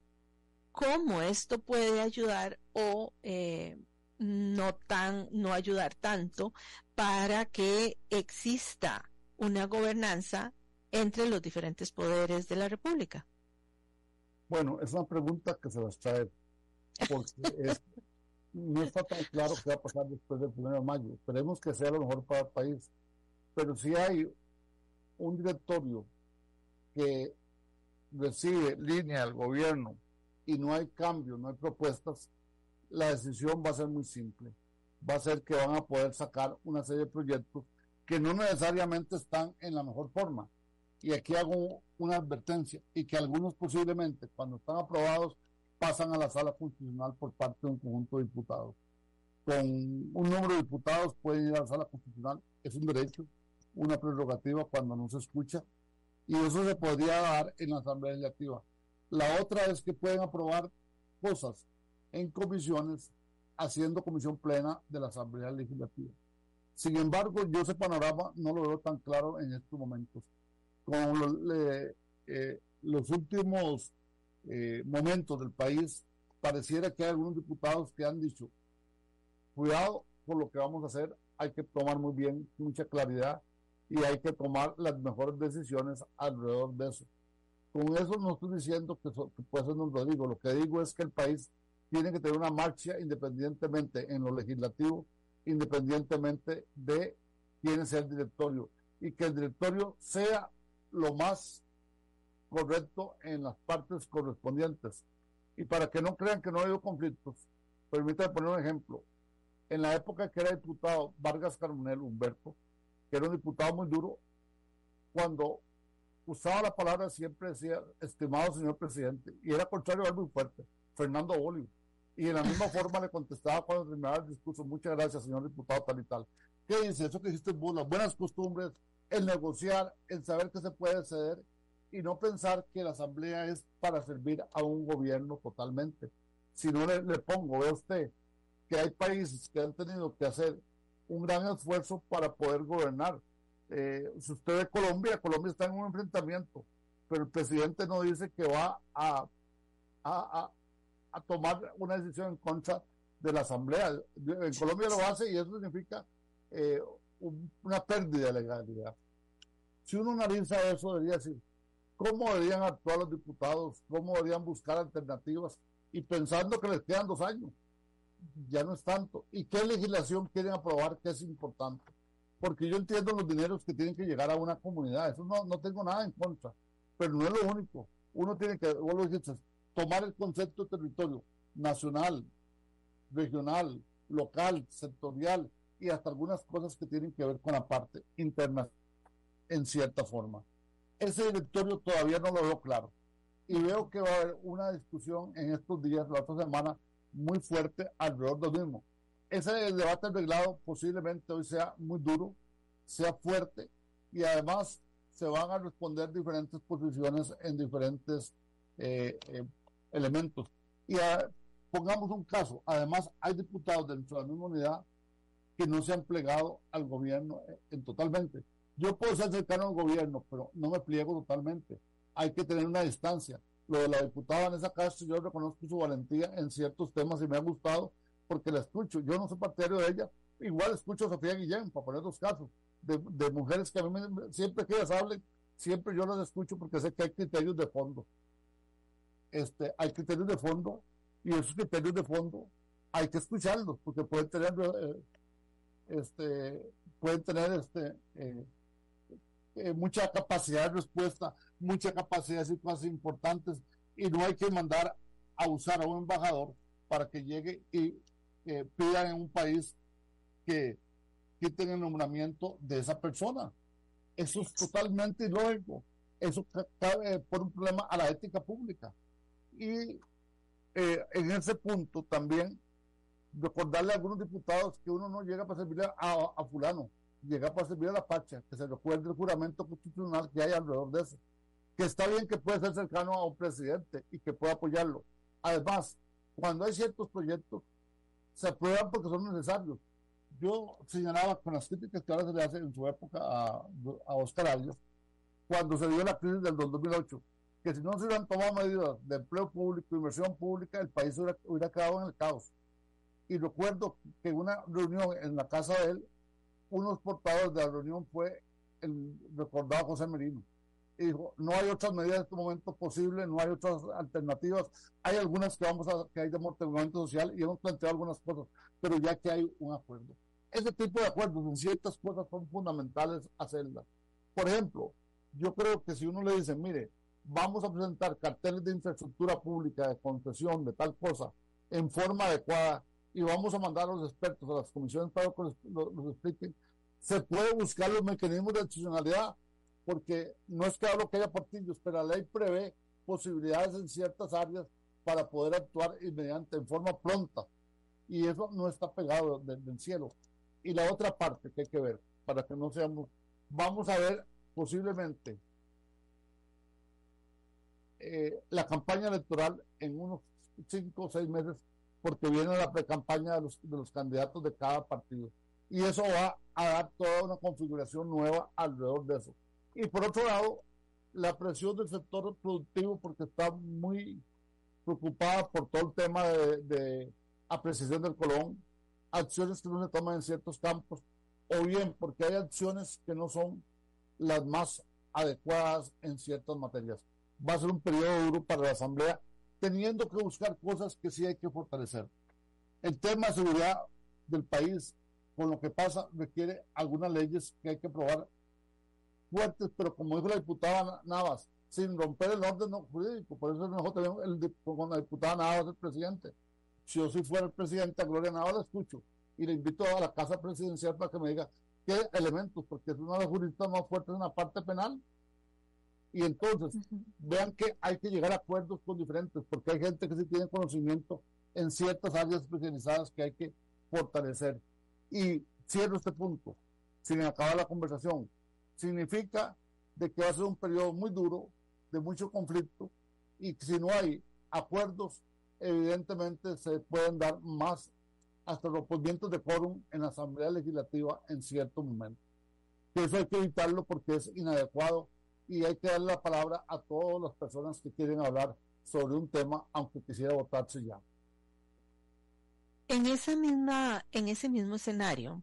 ¿Cómo esto puede ayudar o eh, no tan no ayudar tanto para que exista una gobernanza entre los diferentes poderes de la República? Bueno, es una pregunta que se va a traer, porque es, no está tan claro qué va a pasar después del primero de mayo. Esperemos que sea lo mejor para el país, pero si hay un directorio que recibe línea del gobierno y no hay cambios, no hay propuestas, la decisión va a ser muy simple. Va a ser que van a poder sacar una serie de proyectos que no necesariamente están en la mejor forma. Y aquí hago una advertencia, y que algunos posiblemente, cuando están aprobados, pasan a la sala constitucional por parte de un conjunto de diputados. Con un número de diputados pueden ir a la sala constitucional, es un derecho, una prerrogativa cuando no se escucha, y eso se podría dar en la Asamblea Legislativa. La otra es que pueden aprobar cosas en comisiones, haciendo comisión plena de la Asamblea Legislativa. Sin embargo, yo ese panorama no lo veo tan claro en estos momentos. Con lo, le, eh, los últimos eh, momentos del país, pareciera que hay algunos diputados que han dicho, cuidado por lo que vamos a hacer, hay que tomar muy bien, mucha claridad, y hay que tomar las mejores decisiones alrededor de eso. Con eso no estoy diciendo que, so, que pues eso no lo digo, lo que digo es que el país tiene que tener una marcha independientemente en lo legislativo, independientemente de quién es el directorio, y que el directorio sea lo más correcto en las partes correspondientes. Y para que no crean que no ha habido conflictos, permítanme poner un ejemplo. En la época que era diputado Vargas Carbonell, Humberto, que era un diputado muy duro, cuando usaba la palabra siempre decía, estimado señor presidente, y era contrario a algo muy fuerte, Fernando Bolio. Y en la misma forma le contestaba cuando terminaba el discurso, muchas gracias señor diputado tal y tal. ¿Qué dice? Eso que dijiste vos, las buenas costumbres, el negociar, el saber que se puede ceder, y no pensar que la asamblea es para servir a un gobierno totalmente. Si no le, le pongo, ve usted, que hay países que han tenido que hacer un gran esfuerzo para poder gobernar. Eh, si usted ve Colombia, Colombia está en un enfrentamiento, pero el presidente no dice que va a, a, a, a tomar una decisión en contra de la asamblea. En Colombia lo hace y eso significa eh, un, una pérdida de legalidad. Si uno analiza eso, debería decir, ¿cómo deberían actuar los diputados? ¿Cómo deberían buscar alternativas? Y pensando que les quedan dos años, ya no es tanto. ¿Y qué legislación quieren aprobar que es importante? Porque yo entiendo los dineros que tienen que llegar a una comunidad, eso no, no tengo nada en contra, pero no es lo único. Uno tiene que, vos lo dijiste, tomar el concepto de territorio nacional, regional, local, sectorial y hasta algunas cosas que tienen que ver con la parte interna en cierta forma. Ese directorio todavía no lo veo claro y veo que va a haber una discusión en estos días, la otra semana, muy fuerte alrededor del mismo. Ese debate arreglado posiblemente hoy sea muy duro, sea fuerte y además se van a responder diferentes posiciones en diferentes eh, eh, elementos. Y a, pongamos un caso, además hay diputados dentro de la misma unidad que no se han plegado al gobierno en, en totalmente. Yo puedo ser cercano al gobierno, pero no me pliego totalmente. Hay que tener una distancia. Lo de la diputada Vanessa Castro, yo reconozco su valentía en ciertos temas y me ha gustado porque la escucho. Yo no soy partidario de ella. Igual escucho a Sofía Guillén, para poner dos casos, de, de mujeres que a mí me, siempre que ellas hablen, siempre yo las escucho porque sé que hay criterios de fondo. Este, hay criterios de fondo y esos criterios de fondo hay que escucharlos porque pueden tener eh, este, pueden tener este eh, Eh, mucha capacidad de respuesta, mucha capacidad de decir cosas importantes y no hay que mandar a usar a un embajador para que llegue y eh, pidan en un país que quiten el nombramiento de esa persona. Eso es totalmente ilógico. Eso cabe por un problema a la ética pública. Y eh, en ese punto también recordarle a algunos diputados que uno no llega para servirle a, a, a fulano, llega para servir a la pacha, que se recuerde el juramento constitucional que hay alrededor de eso, que está bien que puede ser cercano a un presidente y que pueda apoyarlo. Además, cuando hay ciertos proyectos, se aprueban porque son necesarios. Yo señalaba con las críticas que ahora se le hace en su época a, a Oscar Arias, cuando se dio la crisis del dos mil ocho, que si no se hubieran tomado medidas de empleo público, inversión pública, el país hubiera, hubiera quedado en el caos. Y recuerdo que en una reunión en la casa de él, unos portadores de la reunión fue el recordado José Merino. Y dijo, no hay otras medidas en este momento posibles, no hay otras alternativas. Hay algunas que vamos a, que hay de amortiguamiento social y hemos planteado algunas cosas, pero ya que hay un acuerdo. Ese tipo de acuerdos en ciertas cosas son fundamentales hacerlas. Por ejemplo, yo creo que si uno le dice, mire, vamos a presentar carteles de infraestructura pública, de concesión, de tal cosa, en forma adecuada, y vamos a mandar a los expertos, a las comisiones para que los, los, los expliquen, se puede buscar los mecanismos de excepcionalidad, porque no es que hablo que haya portillos, pero la ley prevé posibilidades en ciertas áreas para poder actuar inmediatamente, en forma pronta, y eso no está pegado del, del cielo. Y la otra parte que hay que ver, para que no seamos, vamos a ver posiblemente eh, la campaña electoral en unos cinco o seis meses, porque viene la pre-campaña de los, de los candidatos de cada partido. Y eso va a dar toda una configuración nueva alrededor de eso. Y por otro lado, la presión del sector productivo, porque está muy preocupada por todo el tema de, de apreciación del colón, acciones que no se toman en ciertos campos, o bien porque hay acciones que no son las más adecuadas en ciertas materias. Va a ser un periodo duro para la Asamblea, teniendo que buscar cosas que sí hay que fortalecer. El tema de seguridad del país, con lo que pasa, requiere algunas leyes que hay que aprobar fuertes, pero como dijo la diputada Navas, sin romper el orden no jurídico. Por eso nosotros tenemos el, con la diputada Navas, el presidente. Si yo si fuera el presidente, a Gloria Navas la escucho y le invito a la casa presidencial para que me diga qué elementos, porque es una de las juristas más fuertes en la parte penal. Y entonces, uh-huh. vean que hay que llegar a acuerdos con diferentes, porque hay gente que sí tiene conocimiento en ciertas áreas especializadas que hay que fortalecer. Y cierro este punto, sin acabar la conversación. Significa de que va a ser un periodo muy duro, de mucho conflicto, y que si no hay acuerdos, evidentemente se pueden dar más hasta rompimientos de quórum en la Asamblea Legislativa en cierto momento. Que eso hay que evitarlo porque es inadecuado y hay que darle la palabra a todas las personas que quieren hablar sobre un tema, aunque quisiera votarse ya. En esa misma, en ese mismo escenario,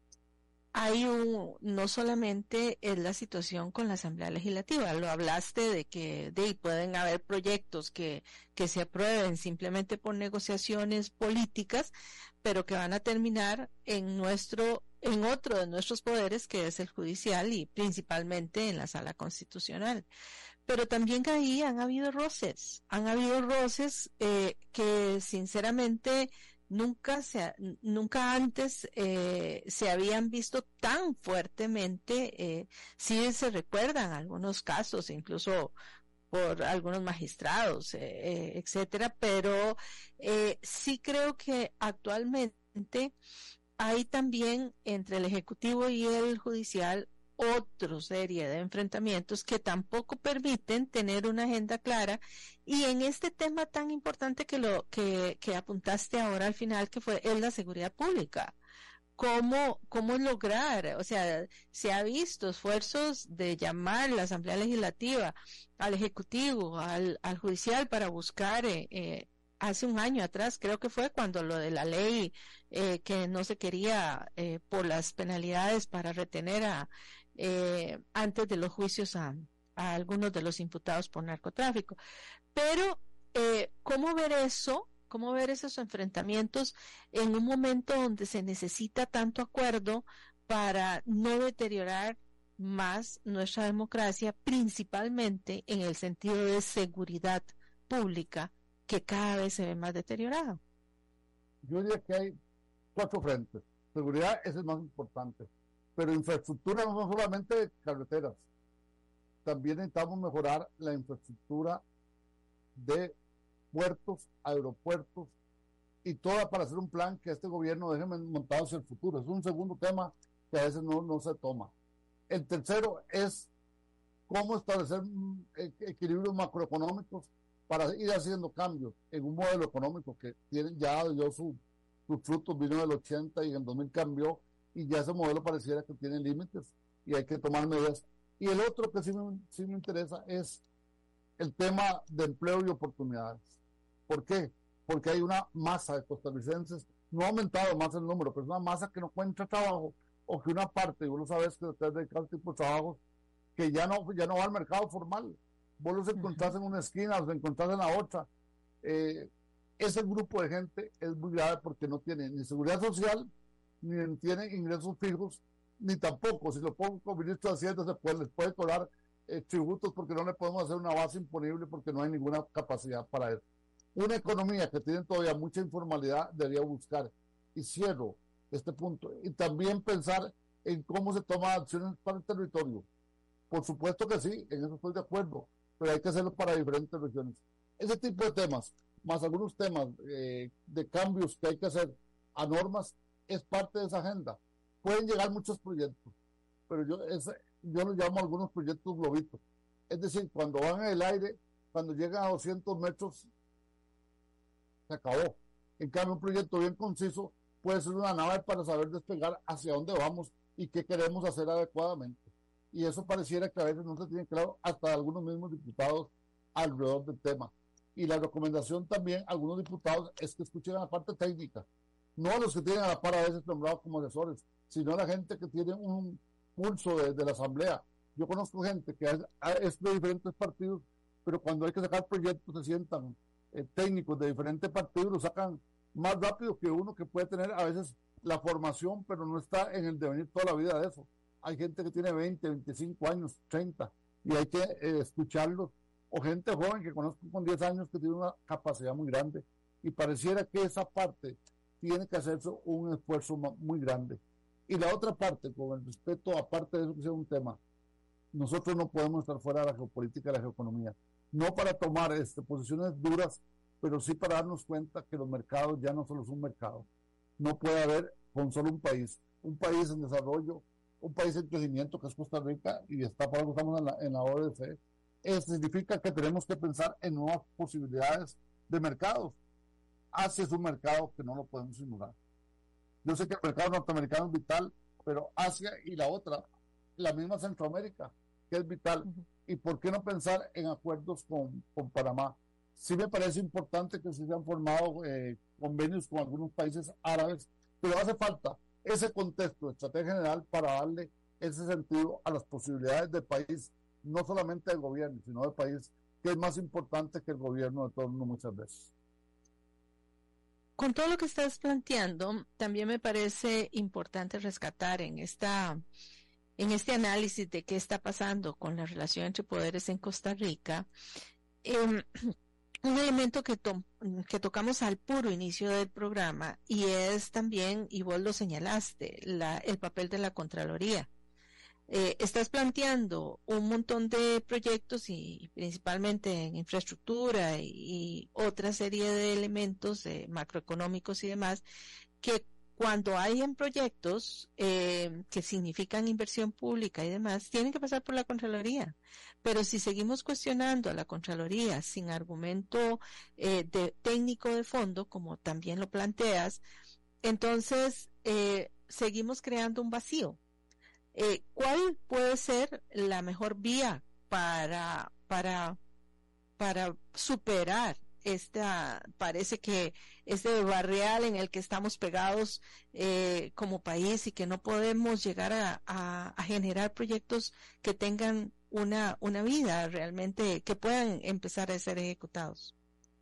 hay un, no solamente es la situación con la Asamblea Legislativa, lo hablaste de que de, pueden haber proyectos que, que se aprueben simplemente por negociaciones políticas, pero que van a terminar en nuestro, en otro de nuestros poderes, que es el judicial y principalmente en la Sala Constitucional. Pero también ahí han habido roces, han habido roces eh, que sinceramente nunca se nunca antes eh, se habían visto tan fuertemente. Eh, sí se recuerdan algunos casos, incluso por algunos magistrados, eh, eh, etcétera, pero eh, sí creo que actualmente hay también entre el Ejecutivo y el Judicial otra serie de enfrentamientos que tampoco permiten tener una agenda clara. Y en este tema tan importante que lo que, que apuntaste ahora al final, que fue es la seguridad pública, cómo cómo lograr, o sea, se ha visto esfuerzos de llamar la Asamblea Legislativa al Ejecutivo, al, al Judicial para buscar eh, eh, hace un año atrás, creo que fue cuando lo de la ley eh, que no se quería eh, por las penalidades para retener a Eh, antes de los juicios a, a algunos de los imputados por narcotráfico. Pero, eh, ¿cómo ver eso? ¿Cómo ver esos enfrentamientos en un momento donde se necesita tanto acuerdo para no deteriorar más nuestra democracia, principalmente en el sentido de seguridad pública, que cada vez se ve más deteriorado? Yo diría que hay cuatro frentes. Seguridad es el más importante. Pero infraestructura no son solamente carreteras, también necesitamos mejorar la infraestructura de puertos, aeropuertos y toda para hacer un plan que este gobierno deje montado hacia el futuro. Es un segundo tema que a veces no, no se toma. El tercero es cómo establecer equilibrios macroeconómicos para ir haciendo cambios en un modelo económico que tiene, ya dio su, sus frutos, vino del ochenta y en el dos mil cambió, y ya ese modelo pareciera que tiene límites y hay que tomar medidas. Y el otro que sí me, sí me interesa es el tema de empleo y oportunidades. ¿Por qué? Porque hay una masa de costarricenses, no ha aumentado más el número, pero es una masa que no encuentra trabajo, o que una parte, y vos lo sabes que ustedes dedican tipo de trabajos, que ya no, ya no va al mercado formal. Vos los encontrás en una esquina, los encontrás en la otra. Eh, ese grupo de gente es muy grave porque no tiene ni seguridad social, ni tienen ingresos fijos, ni tampoco, si lo pongo con ministro de Hacienda, se puede, les puede cobrar eh, tributos porque no le podemos hacer una base imponible porque no hay ninguna capacidad para eso. Una economía que tiene todavía mucha informalidad debería buscar, y cierro este punto, y también pensar en cómo se toman acciones para el territorio. Por supuesto que sí, en eso estoy de acuerdo, pero hay que hacerlo para diferentes regiones. Ese tipo de temas, más algunos temas eh, de cambios que hay que hacer a normas, es parte de esa agenda. Pueden llegar muchos proyectos, pero yo, es, yo los llamo algunos proyectos globitos. Es decir, cuando van en el aire, cuando llegan a doscientos metros, se acabó. En cambio, un proyecto bien conciso puede ser una nave para saber despegar hacia dónde vamos y qué queremos hacer adecuadamente. Y eso pareciera que a veces no se tiene claro hasta algunos mismos diputados alrededor del tema. Y la recomendación también a algunos diputados es que escuchen la parte técnica, no a los que tienen a la par a veces nombrados como asesores, sino a la gente que tiene un pulso de, de la asamblea. Yo conozco gente que es, es de diferentes partidos, pero cuando hay que sacar proyectos se sientan eh, técnicos de diferentes partidos, lo sacan más rápido que uno que puede tener a veces la formación, pero no está en el devenir toda la vida de eso. hay gente que tiene veinte, veinticinco años, treinta, y hay que eh, escucharlos, o gente joven que conozco con diez años que tiene una capacidad muy grande, y pareciera que esa parte tiene que hacerse un esfuerzo muy grande. Y la otra parte, con el respeto, aparte de eso que sea un tema, nosotros no podemos estar fuera de la geopolítica y la geoeconomía, no para tomar este, posiciones duras, pero sí para darnos cuenta que los mercados ya no solo son mercados. No puede haber con solo un país, un país en desarrollo, un país en crecimiento que es Costa Rica, y está por algo estamos en la, en la O E C D. Eso significa que tenemos que pensar en nuevas posibilidades de mercados. Asia es un mercado que no lo podemos ignorar. Yo sé que el mercado norteamericano es vital, pero Asia y la otra, la misma Centroamérica, que es vital. Uh-huh. ¿Y por qué no pensar en acuerdos con, con Panamá? Sí me parece importante que se hayan formado eh, convenios con algunos países árabes, pero hace falta ese contexto de estrategia general para darle ese sentido a las posibilidades del país, no solamente del gobierno, sino del país, que es más importante que el gobierno de turno muchas veces. Con todo lo que estás planteando, también me parece importante rescatar en esta, en este análisis de qué está pasando con la relación entre poderes en Costa Rica, eh, un elemento que, to que tocamos al puro inicio del programa, y es también, y vos lo señalaste, la, el papel de la Contraloría. Eh, estás planteando un montón de proyectos, y principalmente en infraestructura y, y otra serie de elementos eh, macroeconómicos y demás, que cuando hay en proyectos eh, que significan inversión pública y demás, tienen que pasar por la Contraloría. Pero si seguimos cuestionando a la Contraloría sin argumento eh, de, técnico de fondo, como también lo planteas, entonces eh, seguimos creando un vacío. Eh, ¿Cuál puede ser la mejor vía para, para, para superar esta, parece que este barrial en el que estamos pegados eh, como país, y que no podemos llegar a, a, a generar proyectos que tengan una, una vida realmente, que puedan empezar a ser ejecutados?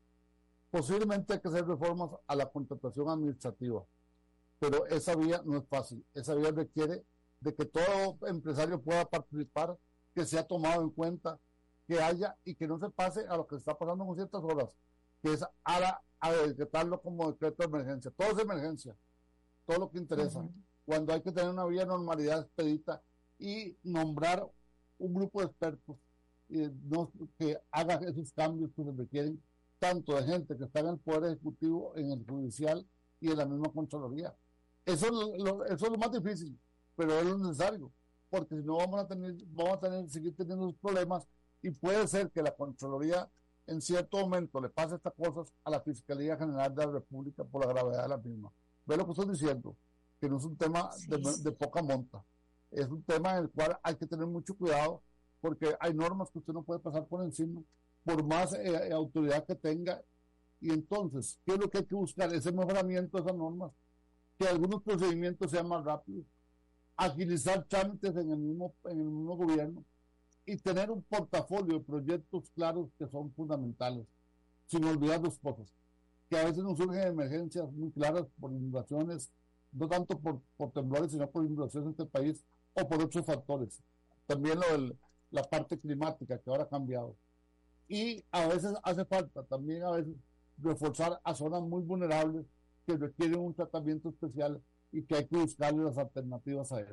Posiblemente hay que hacer reformas a la contratación administrativa, pero esa vía no es fácil. Esa vía requiere de que todo empresario pueda participar, que sea tomado en cuenta, que haya, y que no se pase a lo que está pasando con ciertas horas, que es a, la, a decretarlo como decreto de emergencia. Todo es emergencia, todo lo que interesa. Uh-huh. Cuando hay que tener una vía de normalidad expedita y nombrar un grupo de expertos y no, que haga esos cambios que se requieren, tanto de gente que está en el Poder Ejecutivo, en el Judicial y en la misma Contraloría. Eso es lo, lo, eso es lo más difícil, pero es lo necesario, porque si no vamos a tener, vamos a tener, seguir teniendo problemas, y puede ser que la Contraloría en cierto momento le pase estas cosas a la Fiscalía General de la República por la gravedad de la misma. Ve lo que estoy diciendo, que no es un tema sí, de, sí. de poca monta, es un tema en el cual hay que tener mucho cuidado, porque hay normas que usted no puede pasar por encima, por más eh, autoridad que tenga, y entonces, ¿qué es lo que hay que buscar? Ese mejoramiento de esas normas, que algunos procedimientos sean más rápidos, agilizar trámites en el mismo, en el mismo gobierno, y tener un portafolio de proyectos claros que son fundamentales, sin olvidar dos cosas, que a veces nos surgen emergencias muy claras por inundaciones, no tanto por, por temblores, sino por inundaciones en este país, o por otros factores. También lo de la parte climática, que ahora ha cambiado. Y a veces hace falta también a veces reforzar a zonas muy vulnerables que requieren un tratamiento especial, y que hay que buscarle las alternativas a él.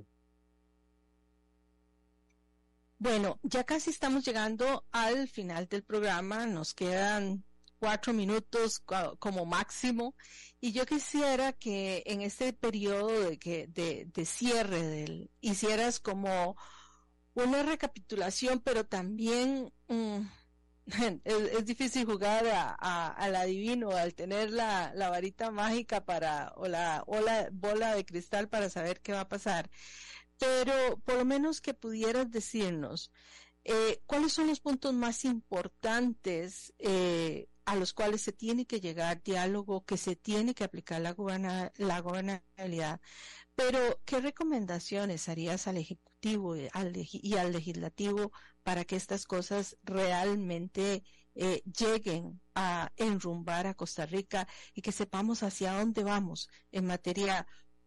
Bueno, ya casi estamos llegando al final del programa, nos quedan cuatro minutos como máximo, y yo quisiera que en este periodo de, que, de, de cierre del, hicieras como una recapitulación, pero también mmm, es, es difícil jugar a, a, al adivino al tener la, la varita mágica para o la, o la bola de cristal para saber qué va a pasar, pero por lo menos que pudieras decirnos eh, cuáles son los puntos más importantes eh, a los cuales se tiene que llegar, diálogo, que se tiene que aplicar la, goberna, la gobernabilidad, pero ¿qué recomendaciones harías al Ejecutivo y al, y al Legislativo para que estas cosas realmente eh, lleguen a enrumbar a Costa Rica, y que sepamos hacia dónde vamos en materia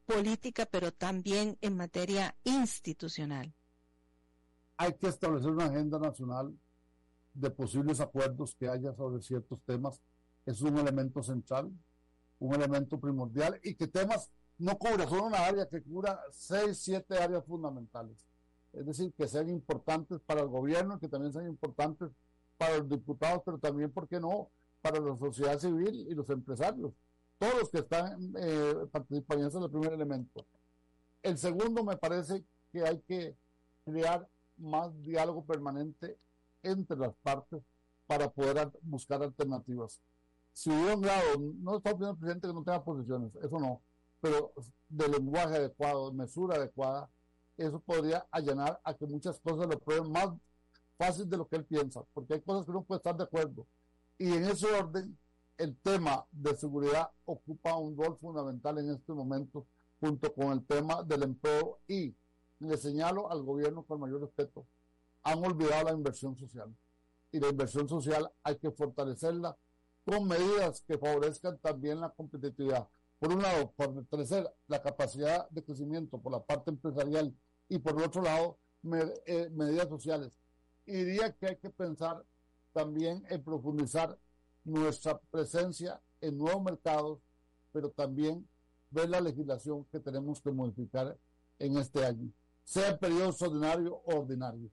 política, pero también en materia institucional? Hay que establecer una agenda nacional de posibles acuerdos que haya sobre ciertos temas. Es un elemento central, un elemento primordial, y que temas no cubra solo una área, que cubra seis, siete áreas fundamentales. Es decir, que sean importantes para el gobierno, que también sean importantes para los diputados, pero también, ¿por qué no?, para la sociedad civil y los empresarios. Todos los que están eh, participando, ese es el primer elemento. El segundo, me parece que hay que crear más diálogo permanente entre las partes para poder buscar alternativas. Si hubiera un grado, no está pidiendo el presidente que no tenga posiciones, eso no, pero de lenguaje adecuado, de mesura adecuada, eso podría allanar a que muchas cosas lo prueben más fácil de lo que él piensa, porque hay cosas que uno puede estar de acuerdo. Y en ese orden, el tema de seguridad ocupa un rol fundamental en este momento, junto con el tema del empleo, y le señalo al gobierno con mayor respeto, han olvidado la inversión social, y la inversión social hay que fortalecerla con medidas que favorezcan también la competitividad. Por un lado, fortalecer la capacidad de crecimiento por la parte empresarial, y por el otro lado, med eh, medidas sociales. Y diría que hay que pensar también en profundizar nuestra presencia en nuevos mercados, pero también ver la legislación que tenemos que modificar en este año, sea en periodos ordinario o ordinario.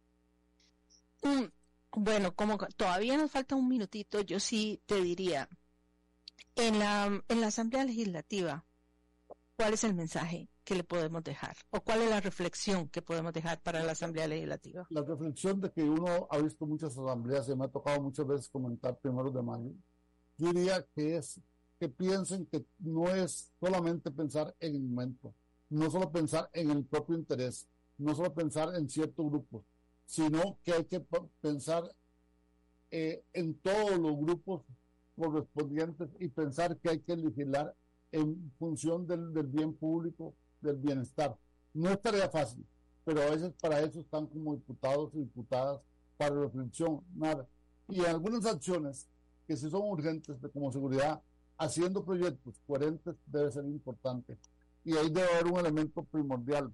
Mm, bueno, como todavía nos falta un minutito, yo sí te diría, en la, en la Asamblea Legislativa, ¿cuál es el mensaje que le podemos dejar? ¿O cuál es la reflexión que podemos dejar para la Asamblea Legislativa? La reflexión de que uno ha visto muchas asambleas, y me ha tocado muchas veces comentar primeros de mayo, yo diría que es que piensen que no es solamente pensar en el momento, no solo pensar en el propio interés, no solo pensar en ciertos grupos, sino que hay que pensar eh, en todos los grupos correspondientes y pensar que hay que legislar en función del, del bien público, del bienestar. No es tarea fácil, pero a veces para eso están como diputados y diputadas para reflexión, nada. Y en algunas acciones que sí son urgentes, de como seguridad, haciendo proyectos coherentes debe ser importante. Y ahí debe haber un elemento primordial.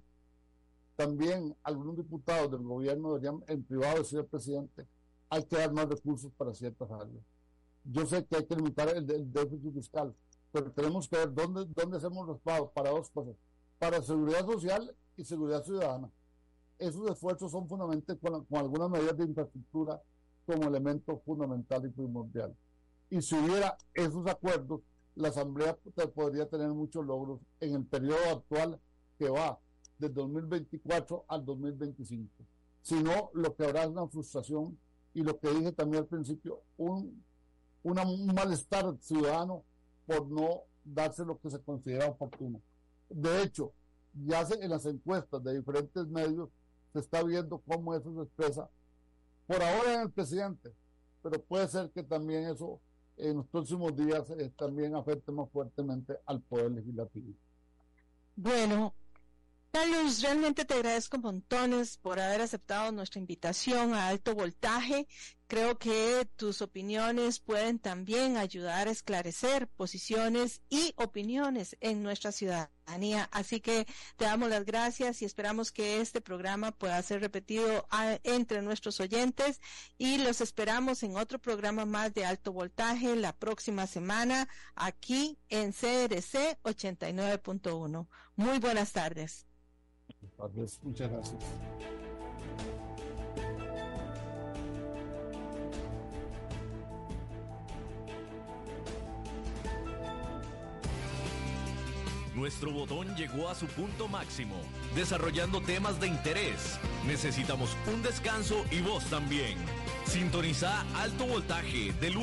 También algunos diputados del gobierno deberían en privado decir al presidente, hay que dar más recursos para ciertas áreas. Yo sé que hay que limitar el, el déficit fiscal, pero tenemos que ver dónde, dónde hacemos los pagos para dos cosas, para seguridad social y seguridad ciudadana. Esos esfuerzos son fundamentales con, con algunas medidas de infraestructura como elemento fundamental y primordial. Y si hubiera esos acuerdos, la Asamblea podría tener muchos logros en el periodo actual que va del dos mil veinticuatro al dos mil veinticinco. Si no, lo que habrá es una frustración y lo que dije también al principio, un, una, un malestar ciudadano por no darse lo que se considera oportuno. De hecho, ya se, en las encuestas de diferentes medios se está viendo cómo eso se expresa, por ahora en el presidente, pero puede ser que también eso en los próximos días eh, también afecte más fuertemente al Poder Legislativo. Bueno, Carlos, realmente te agradezco montones por haber aceptado nuestra invitación a Alto Voltaje. Creo que tus opiniones pueden también ayudar a esclarecer posiciones y opiniones en nuestra ciudadanía. Así que te damos las gracias y esperamos que este programa pueda ser repetido a, entre nuestros oyentes, y los esperamos en otro programa más de Alto Voltaje la próxima semana aquí en C R C ochenta y nueve punto uno. Muy buenas tardes. Muchas gracias. Nuestro botón llegó a su punto máximo, desarrollando temas de interés. Necesitamos un descanso y vos también. Sintoniza Alto Voltaje de lunes